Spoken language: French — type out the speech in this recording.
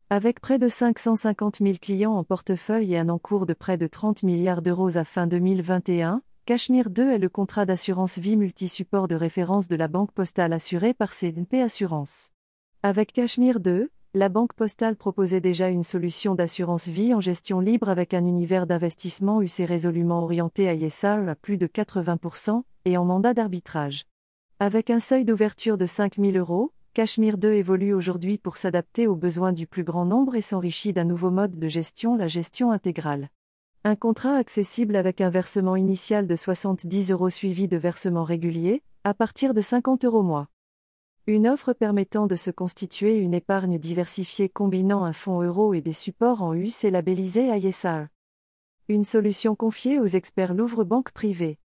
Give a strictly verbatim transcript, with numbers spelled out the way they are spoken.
Avec près de cinq cent cinquante mille clients en portefeuille et un encours de près de trente milliards d'euros à fin deux mille vingt et un, Cachemire deux est le contrat d'assurance vie multi-support de référence de la Banque Postale assuré par C N P Assurance. Avec Cachemire deux, la Banque Postale proposait déjà une solution d'assurance vie en gestion libre avec un univers d'investissement U C résolument orienté à I S A à plus de quatre-vingts pour cent et en mandat d'arbitrage. Avec un seuil d'ouverture de cinq mille euros, Cachemire deux évolue aujourd'hui pour s'adapter aux besoins du plus grand nombre et s'enrichit d'un nouveau mode de gestion, la gestion intégrale. Un contrat accessible avec un versement initial de soixante-dix euros suivi de versements réguliers, à partir de cinquante euros mois. Une offre permettant de se constituer une épargne diversifiée combinant un fonds euro et des supports en U C labellisés I S A. Une solution confiée aux experts Louvre Banque Privée.